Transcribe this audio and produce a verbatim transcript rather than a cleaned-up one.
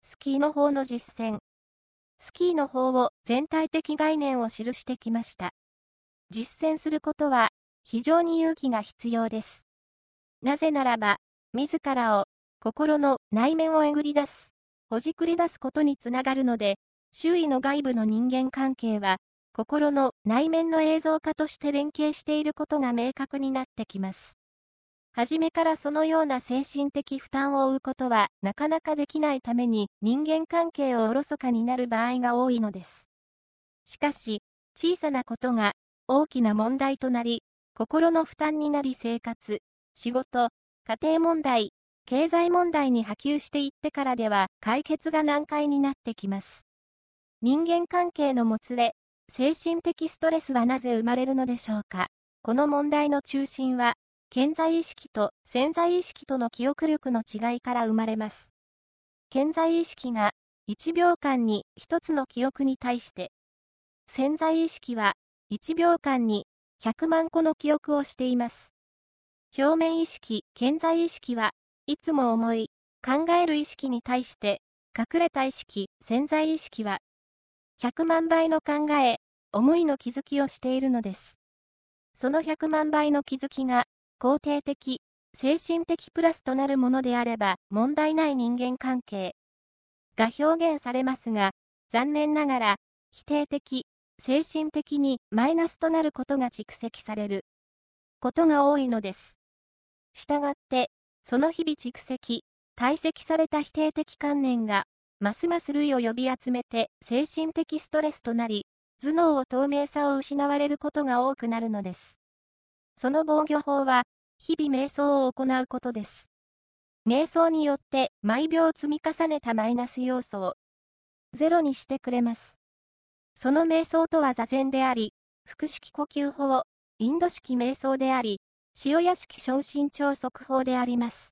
スキーの法の実践。スキーの法を全体的概念を記してきました。実践することは非常に勇気が必要です。なぜならば、自らを、心の内面をえぐり出す、ほじくり出すことにつながるので、周囲の外部の人間関係は、心の内面の映像化として連携していることが明確になってきます。はじめからそのような精神的負担を負うことはなかなかできないために人間関係をおろそかになる場合が多いのです。しかし、小さなことが大きな問題となり、心の負担になり生活、仕事、家庭問題、経済問題に波及していってからでは解決が難解になってきます。人間関係のもつれ、精神的ストレスはなぜ生まれるのでしょうか。この問題の中心は、顕在意識と潜在意識との記憶力の違いから生まれます。顕在意識がいちびょうかんにひとつの記憶に対して、潜在意識はいちびょうかんにひゃくまんこの記憶をしています。表面意識、顕在意識はいつも思い、考える意識に対して、隠れた意識、潜在意識はひゃくまんばいの考え、思いの気づきをしているのです。そのひゃくまんばいの気づきが肯定的、精神的プラスとなるものであれば問題ない人間関係が表現されますが、残念ながら否定的、精神的にマイナスとなることが蓄積されることが多いのです。したがって、その日々蓄積、堆積された否定的観念が、ますます類を呼び集めて精神的ストレスとなり、頭脳を透明さを失われることが多くなるのです。その防御法は、日々瞑想を行うことです。瞑想によって毎秒積み重ねたマイナス要素をゼロにしてくれます。その瞑想とは座禅であり、腹式呼吸法、インド式瞑想であり、塩屋式小心超速法であります。